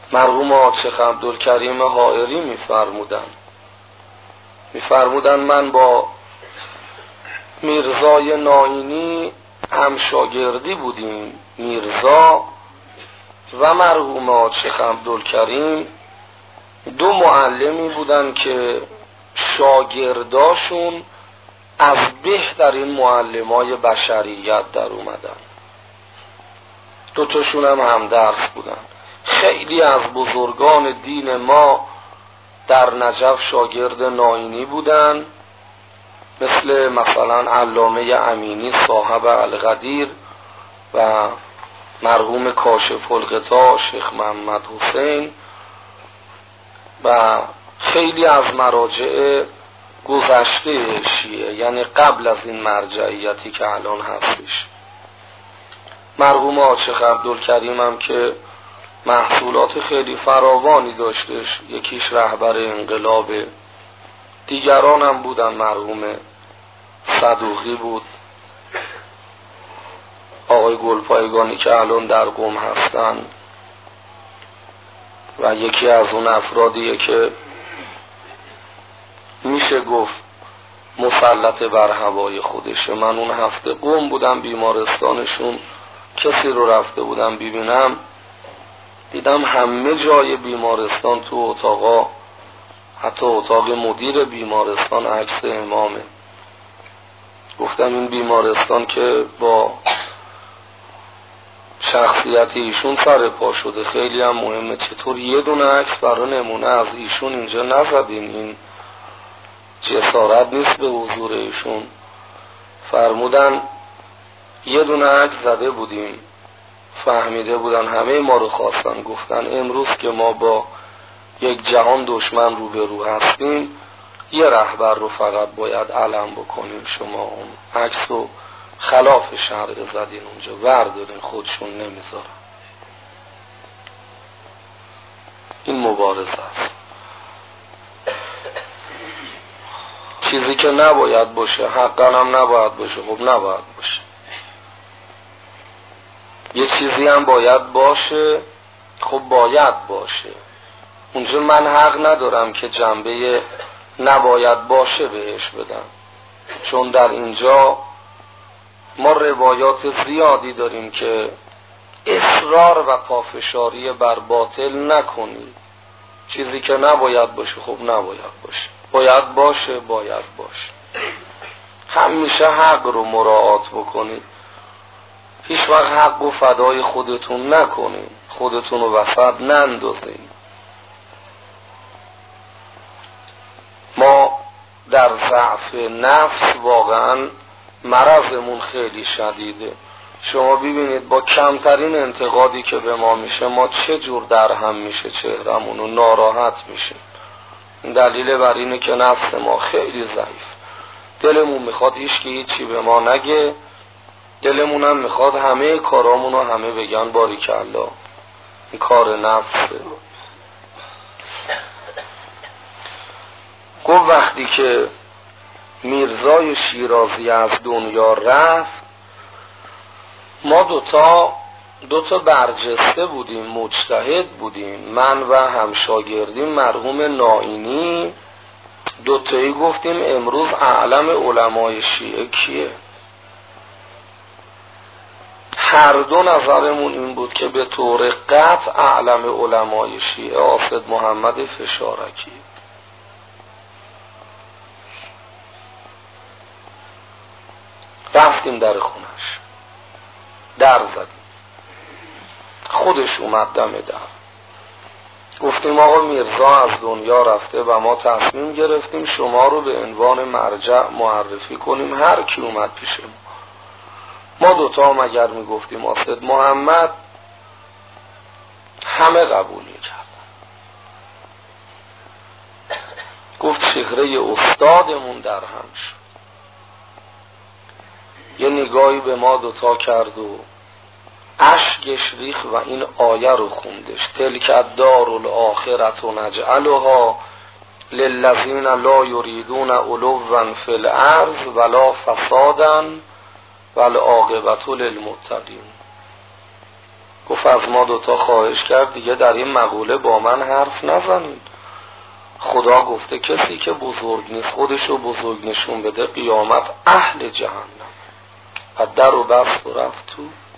مرحوم آقا عبدالکریم حائری میفرمودن من با میرزای ناینی هم شاگردی بودیم. میرزا و مرحوم آقا عبدالکریم دو معلمی بودن که شاگرداشون از بهترین معلمای بشریت در اومدن. دوتاشون هم درس بودن. خیلی از بزرگان دین ما در نجف شاگرد ناینی بودن، مثلا علامه امینی صاحب القدیر و مرحوم کاشف الغطا شیخ محمد حسین و خیلی از مراجع گذشته شیعه، یعنی قبل از این مرجعیتی که الان هستش. مرحوم آقا عبدالکریم هم که محصولات خیلی فراوانی داشتش، یکیش رهبر انقلاب، دیگران هم بودن. مرحوم صدوقی بود، آقای گلپایگانی که الان در قم هستن و یکی از اون افرادیه که میشه گفت مسلط بر هوای خودشه. من اون هفته قم بودم، بیمارستانشون کسی رو رفته بودم ببینم، دیدم همه جای بیمارستان تو اتاقا، حتی اتاق مدیر بیمارستان عکس امامه. گفتم این بیمارستان که با شخصیت ایشون سر پا شده، خیلی هم مهمه، چطور یه دونه عکس برای نمونه از ایشون اینجا نزدین؟ این جسارت نیست به حضور ایشون. فرمودن یه دونه عکس زده بودیم، فهمیده بودن همه ما رو خواستن، گفتن امروز که ما با یک جهان دشمن روبرو هستیم، یه رهبر رو فقط باید علم بکنیم. شما اون عکس رو خلاف شرع زدین اونجا، وردارین، خودشون نمیذارن. این مبارزه است. چیزی که نباید باشه، حقا هم نباید باشه، خب نباید باشه. یه چیزی هم باید باشه، خب باید باشه. اونجا من حق ندارم که جنبه نباید باشه بهش بدم، چون در اینجا ما روایات زیادی داریم که اصرار و پافشاری بر باطل نکنید. چیزی که نباید باشه خب نباید باشه، باید باشه باید باشه. همیشه حق رو مراعات بکنید، هیچ وقت حق و فدای خودتون نکنید، خودتون رو وسط نندازید. ما در ضعف نفس واقعا مرضمون خیلی شدیده. شما ببینید با کمترین انتقادی که به ما میشه ما چه جور در هم میشه چهرمون و ناراحت میشه. دلیل بر اینه که نفس ما خیلی ضعیف، دلمون میخواد هیچی به ما نگه، دلمون هم میخواد همه کارامون رو همه بگن باریکالله. این کار نفسه. گفت وقتی که میرزای شیرازی از دنیا رفت، ما دوتا برجسته بودیم، مجتهد بودیم، من و همشاگردیم مرحوم ناینی، دوتایی گفتیم امروز اعلم علمای شیعه کیه؟ هر دو نظرمون این بود که به طور قطع اعلم علمای شیعه حافظ محمد فشارکی. رفتیم در خونش، در زدیم، خودش اومد دم در. گفتیم آقا میرزا از دنیا رفته و ما تصمیم گرفتیم شما رو به عنوان مرجع معرفی کنیم هر کی اومد پیش ما. دوتا هم اگر میگفتیم حافظ محمد، همه قبول میکردن. گفت چهره استادمون در هم شد، یه نگاهی به ما دوتا کرد و اشکش ریخت و این آیه رو خوندش: تلک الدار الاخرة نجعلها للذین لا یریدون علوا فی الارض ولا فسادا والعاقبة للمتقین. گفت از ما دوتا خواهش کرد دیگه در این مقوله با من حرف نزنید. خدا گفته کسی که بزرگ نیست خودشو بزرگ نشون بده قیامت اهل جهنم. و در رو بست و رفت تو.